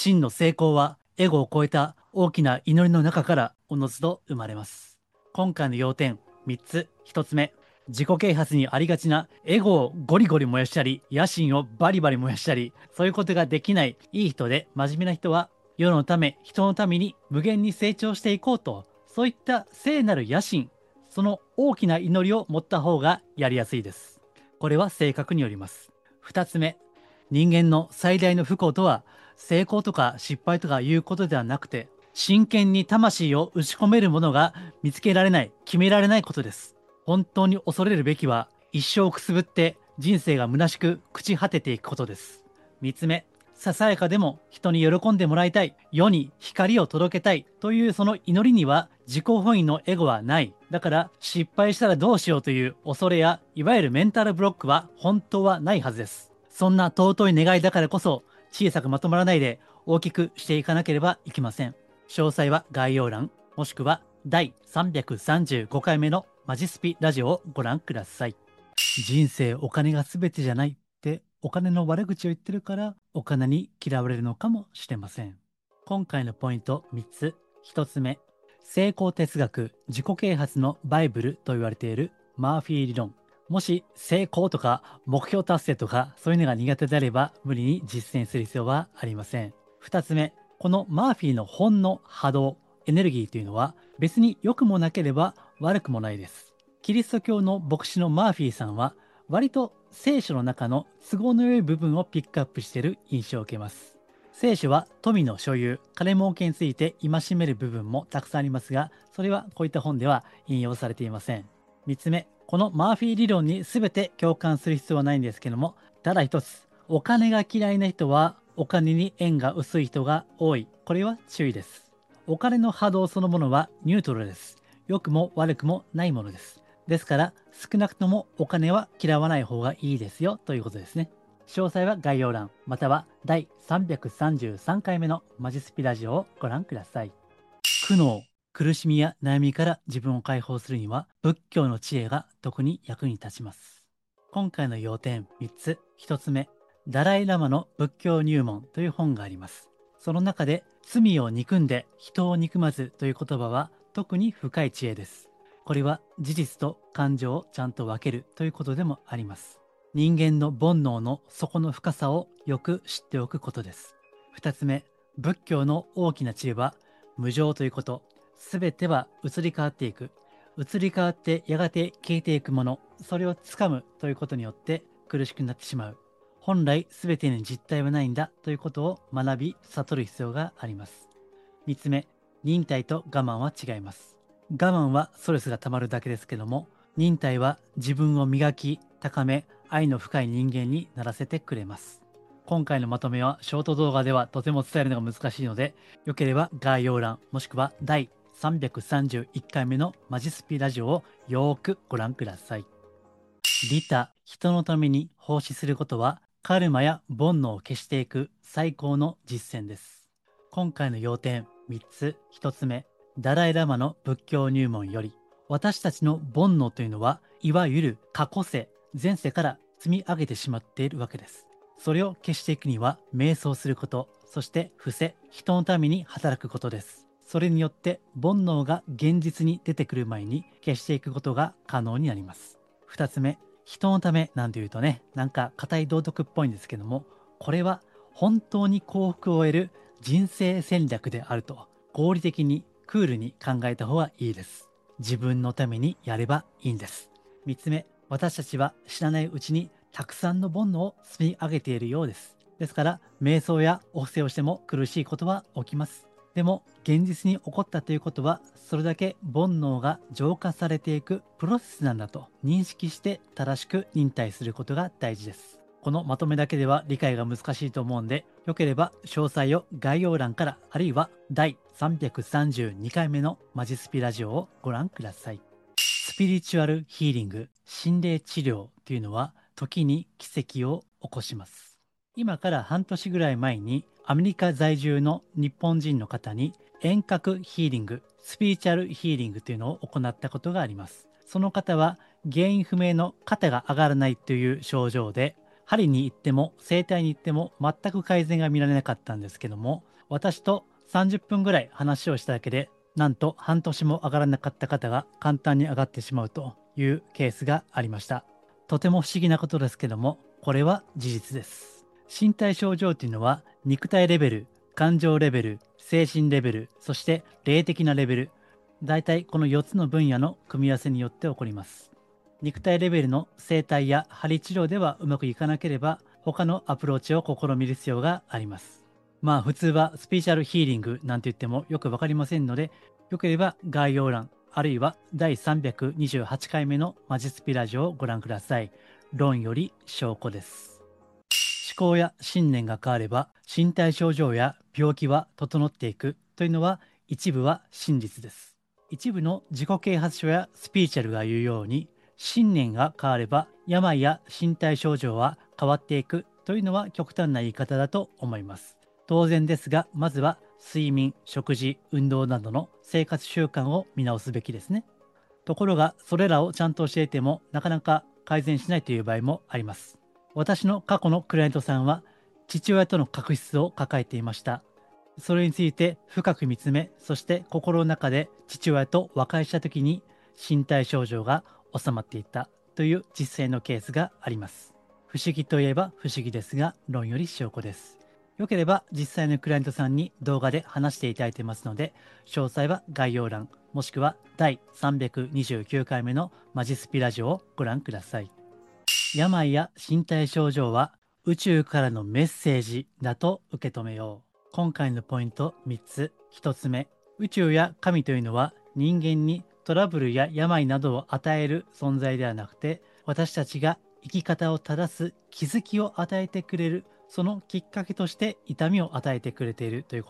真の成功はエゴを超えた大きな祈りの中からおのずと生まれます。今回の要点3つ。1つ目、自己啓発にありがちなエゴをゴリゴリ燃やしたり、野心をバリバリ燃やしたり、そういうことができないいい人で真面目な人は、世のため、人のために無限に成長していこうと、そういった聖なる野心、その大きな祈りを持った方がやりやすいです。これは性格によります。2つ目、人間の最大の不幸とは、成功とか失敗とかいうことではなくて、真剣に魂を打ち込めるものが見つけられない、決められないことです。本当に恐れるべきは、一生くすぶって人生が虚しく朽ち果てていくことです。3つ目、ささやかでも人に喜んでもらいたい、世に光を届けたいというその祈りには自己本位のエゴはない。だから失敗したらどうしようという恐れやいわゆるメンタルブロックは本当はないはずです。そんな尊い願いだからこそ小さくまとまらないで大きくしていかなければいけません。詳細は概要欄もしくは第335回目のマジスピラジオをご覧ください。人生お金が全てじゃないってお金の悪口を言ってるからお金に嫌われるのかもしれません。今回のポイント3つ。1つ目、成功哲学自己啓発のバイブルと言われているマーフィー理論。もし成功とか目標達成とかそういうのが苦手であれば無理に実践する必要はありません。2つ目、このマーフィーの本の波動、エネルギーというのは別に良くもなければ悪くもないです。キリスト教の牧師のマーフィーさんは割と聖書の中の都合の良い部分をピックアップしている印象を受けます。聖書は富の所有、金儲けについて戒める部分もたくさんありますが、それはこういった本では引用されていません。3つ目、このマーフィー理論に全て共感する必要はないんですけども、ただ一つ、お金が嫌いな人はお金に縁が薄い人が多い。これは注意です。お金の波動そのものはニュートラルです。良くも悪くもないものです。ですから少なくともお金は嫌わない方がいいですよということですね。詳細は概要欄または第333回目のマジスピラジオをご覧ください。苦悩、苦しみや悩みから自分を解放するには仏教の知恵が特に役に立ちます。今回の要点3つ。1つ目、ダライラマの仏教入門という本があります。その中で罪を憎んで人を憎まずという言葉は特に深い知恵です。これは事実と感情をちゃんと分けるということでもあります。人間の煩悩の底の深さをよく知っておくことです。2つ目、仏教の大きな知恵は無常ということ。すべては移り変わっていく。移り変わってやがて消えていくもの。それをつかむということによって苦しくなってしまう。本来すべてに実体はないんだということを学び悟る必要があります。3つ目、忍耐と我慢は違います。我慢はストレスがたまるだけですけども、忍耐は自分を磨き、高め、愛の深い人間にならせてくれます。今回のまとめはショート動画ではとても伝えるのが難しいので、よければ概要欄もしくは第331回目のマジスピラジオをよーくご覧ください。利他、人のために奉仕することはカルマや煩悩を消していく最高の実践です。今回の要点3つ。1つ目、ダライラマの仏教入門より、私たちの煩悩というのはいわゆる過去世、前世から積み上げてしまっているわけです。それを消していくには瞑想すること、そして伏せ、人のために働くことです。それによって煩悩が現実に出てくる前に消していくことが可能になります。2つ目、人のためなんていうとね、なんか固い道徳っぽいんですけども、これは本当に幸福を得る人生戦略であると合理的にクールに考えた方がいいです。自分のためにやればいいんです。3つ目、私たちは知らないうちにたくさんの煩悩を積み上げているようです。ですから瞑想やお布施をしても苦しいことは起きます。でも現実に起こったということはそれだけ煩悩が浄化されていくプロセスなんだと認識して正しく忍耐することが大事です。このまとめだけでは理解が難しいと思うんで、よければ詳細を概要欄からあるいは第332回目のマジスピラジオをご覧ください。スピリチュアルヒーリング、心霊治療というのは時に奇跡を起こします。今から半年ぐらい前にアメリカ在住の日本人の方に遠隔ヒーリング、スピリチュアルヒーリングというのを行ったことがあります。その方は原因不明の肩が上がらないという症状で針に行っても整体に行っても全く改善が見られなかったんですけども、私と30分ぐらい話をしただけで、なんと半年も上がらなかった方が簡単に上がってしまうというケースがありました。とても不思議なことですけども、これは事実です。身体症状というのは肉体レベル、感情レベル、精神レベル、そして霊的なレベル、だいたいこの4つの分野の組み合わせによって起こります。肉体レベルの整体や針治療ではうまくいかなければ、他のアプローチを試みる必要があります。まあ普通はスピーチャルヒーリングなんて言ってもよくわかりませんので、よければ概要欄、あるいは第328回目のマジスピラジオをご覧ください。論より証拠です。思考や信念が変われば身体症状や病気は整っていくというのは一部は真実です。一部の自己啓発書やスピーチャルが言うように、信念が変われば病や身体症状は変わっていくというのは極端な言い方だと思います。当然ですが、まずは睡眠、食事、運動などの生活習慣を見直すべきですね。ところが、それらをちゃんと教えてもなかなか改善しないという場合もあります。私の過去のクライアントさんは父親との確執を抱えていました。それについて深く見つめ、そして心の中で父親と和解した時に身体症状が収まっていったという実際のケースがあります。不思議といえば不思議ですが、論より証拠です。よければ実際のクライアントさんに動画で話していただいてますので、詳細は概要欄、もしくは第329回目のマジスピラジオをご覧ください。病や身体症状は宇宙からのメッセージだと受け止めよう。今回のポイント3つ。1つ目、宇宙や神というのは人間にトラブルや病などを与える存在ではなくて、私たちが生き方を正す気づきを与えてくれる、そのきっかけとして痛みを与えてくれているということ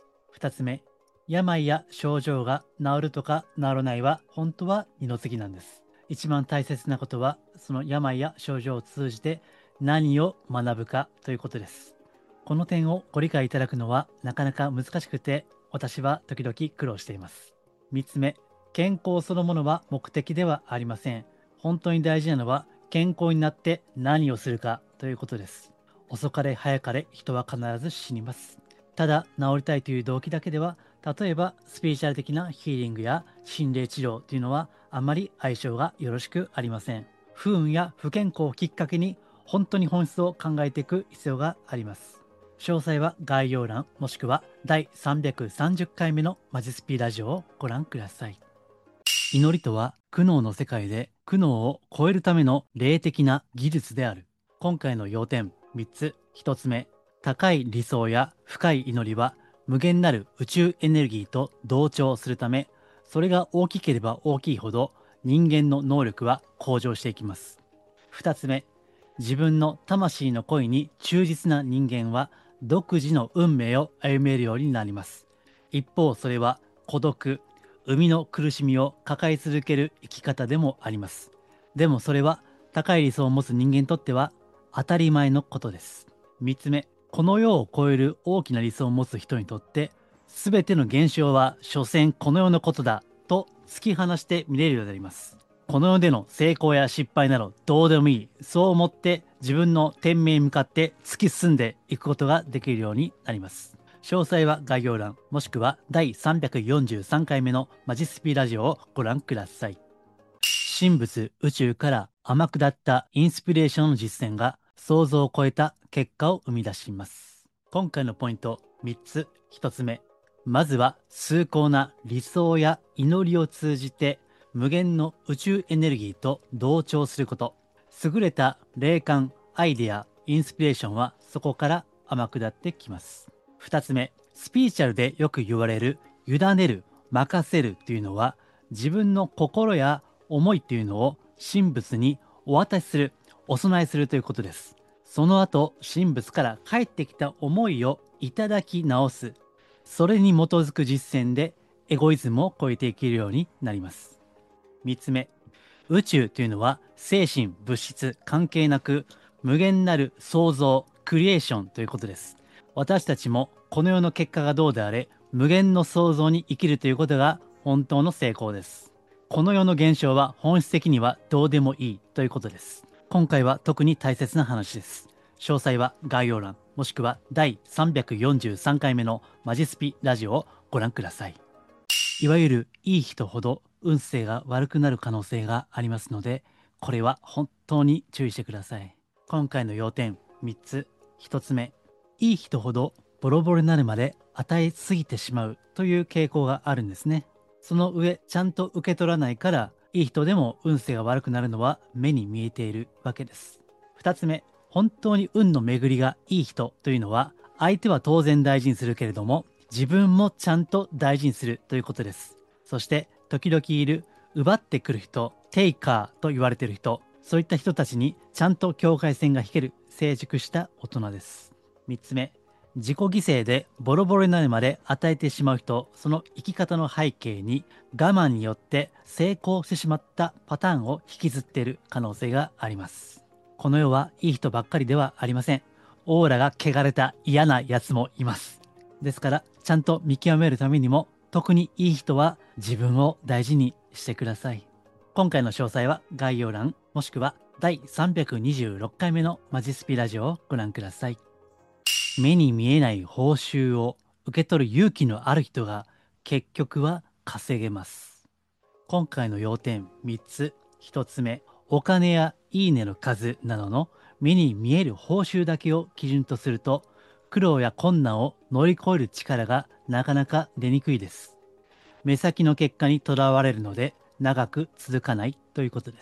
。2つ目、病や症状が治るとか治らないは本当は二の次なんです。一番大切なことは、その病や症状を通じて何を学ぶかということです。この点をご理解いただくのはなかなか難しくて、私は時々苦労しています。3つ目、健康そのものは目的ではありません。本当に大事なのは健康になって何をするかということです。遅かれ早かれ人は必ず死にます。ただ治りたいという動機だけでは、例えばスピリチュアル的なヒーリングや心霊治療というのはあまり相性がよろしくありません。不運や不健康をきっかけに本当に本質を考えていく必要があります。詳細は概要欄もしくは第330回目のマジスピラジオをご覧ください。祈りとは苦悩の世界で苦悩を超えるための霊的な技術である。今回の要点3つ。1つ目、高い理想や深い祈りは無限なる宇宙エネルギーと同調するため、それが大きければ大きいほど人間の能力は向上していきます。2つ目、自分の魂の声に忠実な人間は独自の運命を歩めるようになります。一方、それは孤独、生みの苦しみを抱え続ける生き方でもあります。でもそれは高い理想を持つ人間にとっては当たり前のことです。3つ目、この世を超える大きな理想を持つ人にとって、すべての現象は所詮この世のことだと突き放して見れるようになります。この世での成功や失敗などどうでもいい、そう思って自分の天命に向かって突き進んでいくことができるようになります。詳細は概要欄もしくは第343回目のマジスピラジオをご覧ください。神仏宇宙から天下ったインスピレーションの実践が想像を超えた結果を生み出します。今回のポイント3つ。1つ目、まずは崇高な理想や祈りを通じて無限の宇宙エネルギーと同調すること。優れた霊感、アイデア、インスピレーションはそこから天下ってきます。2つ目、スピーチャルでよく言われる委ねる、任せるというのは、自分の心や思いというのを神仏にお渡しする、お供えするということです。その後、神仏から返ってきた思いをいただき直す。それに基づく実践でエゴイズムを超えていけるようになります。3つ目、宇宙というのは精神、物質関係なく無限なる創造、クリエーションということです。私たちもこの世の結果がどうであれ、無限の創造に生きるということが本当の成功です。この世の現象は本質的にはどうでもいいということです。 今回は特に大切な話です。詳細は概要欄もしくは第343回目のマジスピラジオをご覧ください。いわゆるいい人ほど運勢が悪くなる可能性がありますので、これは本当に注意してください。今回の要点3つ。1つ目、いい人ほどボロボロになるまで与えすぎてしまうという傾向があるんですね。その上、ちゃんと受け取らないから、いい人でも運勢が悪くなるのは目に見えているわけです。2つ目、本当に運の巡りがいい人というのは、相手は当然大事にするけれども、自分もちゃんと大事にするということです。そして、時々いる奪ってくる人、テイカーと言われている人、そういった人たちにちゃんと境界線が引ける成熟した大人です。3つ目、自己犠牲でボロボロになるまで与えてしまう人、その生き方の背景に我慢によって成功してしまったパターンを引きずっている可能性があります。この世はいい人ばっかりではありません。オーラが汚れた嫌なやつもいます。ですから、ちゃんと見極めるためにも、特にいい人は自分を大事にしてください。今回の詳細は概要欄もしくは第326回目のマジスピラジオをご覧ください。目に見えない報酬を受け取る勇気のある人が結局は稼げます。今回の要点3つ。1つ目、お金やいいねの数などの目に見える報酬だけを基準とすると、苦労や困難を乗り越える力がなかなか出にくいです。目先の結果にとらわれるので長く続かないということです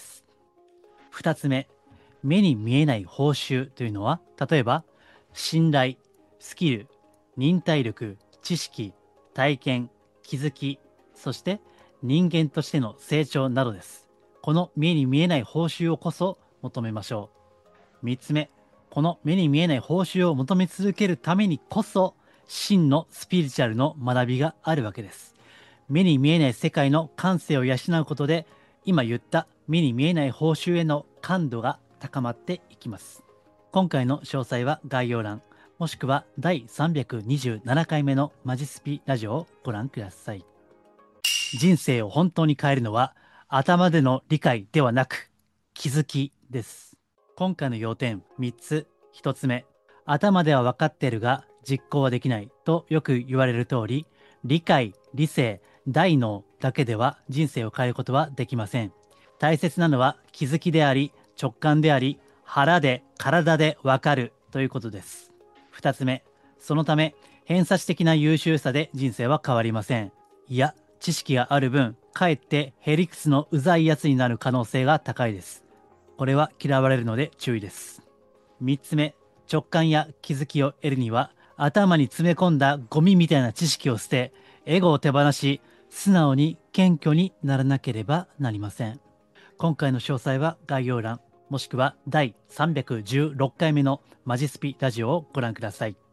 。2つ目、目に見えない報酬というのは、例えば信頼、スキル、忍耐力、知識、体験、気づき、そして人間としての成長などです。この目に見えない報酬をこそ求めましょう。3つ目、この目に見えない報酬を求め続けるためにこそ真のスピリチュアルの学びがあるわけです。目に見えない世界の感性を養うことで、今言った目に見えない報酬への感度が高まっていきます。今回の詳細は概要欄もしくは第327回目のマジスピラジオをご覧ください。人生を本当に変えるのは頭での理解ではなく気づきです。今回の要点3つ。1つ目、頭では分かっているが実行はできないとよく言われる通り、理解、理性、大脳だけでは人生を変えることはできません。大切なのは気づきであり、直感であり、腹で体で分かるということです。2つ目、そのため偏差値的な優秀さで人生は変わりません。いや、知識がある分、かえってへりくつのうざいやつになる可能性が高いです。これは嫌われるので注意です。3つ目、直感や気づきを得るには、頭に詰め込んだゴミみたいな知識を捨て、エゴを手放し、素直に謙虚にならなければなりません。今回の詳細は概要欄、もしくは第316回目のマジスピラジオをご覧ください。